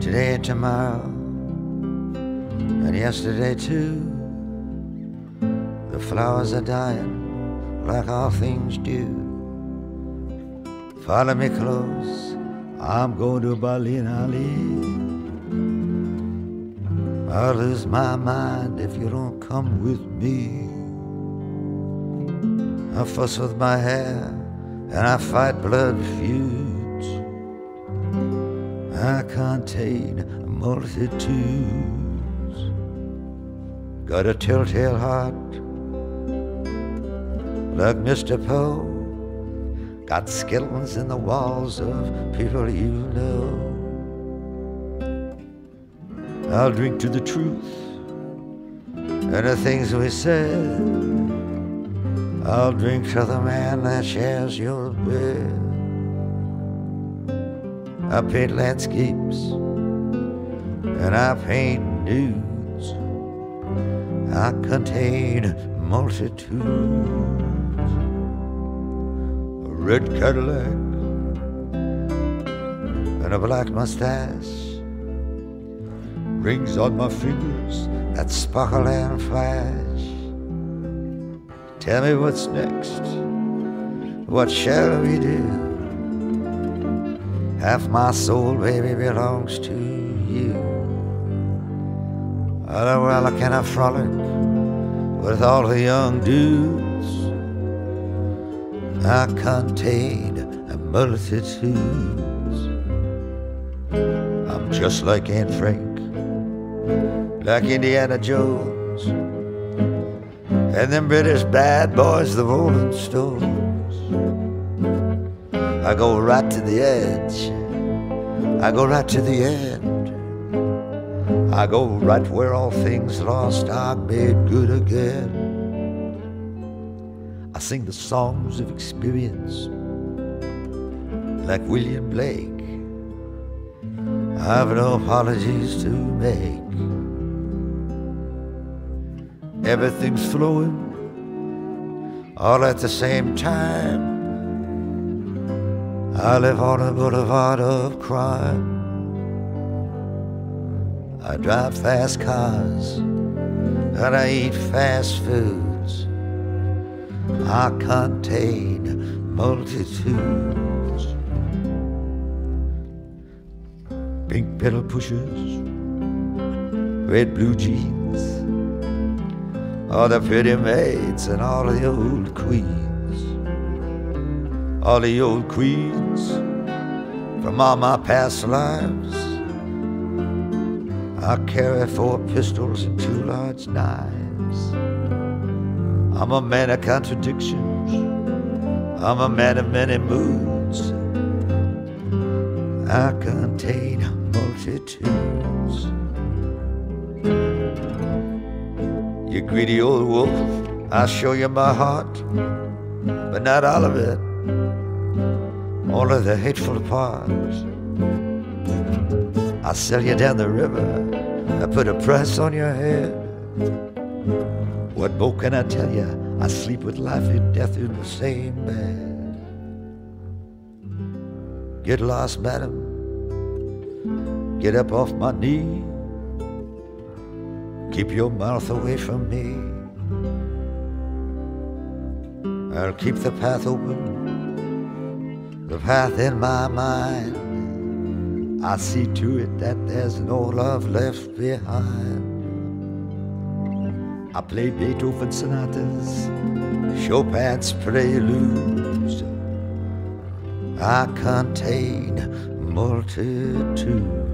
today and tomorrow, and yesterday too. The flowers are dying like all things do. Follow me close, I'm going to Berlin, Ali. I'll lose my mind if you don't come with me. I fuss with my hair and I fight blood feuds. I contain multitudes. Got a telltale heart like Mr. Poe. Got skeletons in the walls of people you know. I'll drink to the truth and the things we said. I'll drink to the man that shares your bed. I paint landscapes and I paint nudes. I contain multitudes. A red Cadillac and a black mustache, rings on my fingers that sparkle and flash. Tell me what's next, what shall we do? Half my soul, baby, belongs to you. Oh, well, can I frolic with all the young dudes? I contain multitudes. I'm just like Anne Frank, like Indiana Jones, and them British bad boys, the Rolling Stones. I go right to the edge, I go right to the end. I go right where all things lost are made good again. I sing the songs of experience like William Blake. I've no apologies to make. Everything's flowing all at the same time. I live on a boulevard of crime. I drive fast cars and I eat fast foods. I contain multitudes. Pink pedal pushers, red blue jeans, all the pretty maids and all the old queens. All the old queens from all my past lives. I carry 4 pistols and 2 large knives. I'm a man of contradictions, I'm a man of many moods. I contain multitudes. You greedy old wolf, I'll show you my heart, but not all of it, only the hateful parts. I'll sell you down the river, I put a price on your head. What more can I tell you? I sleep with life and death in the same bed. Get lost, madam, get up off my knee. Keep your mouth away from me. I'll keep the path open, the path in my mind. I see to it that there's no love left behind. I play Beethoven sonatas, Chopin's preludes. I contain multitudes.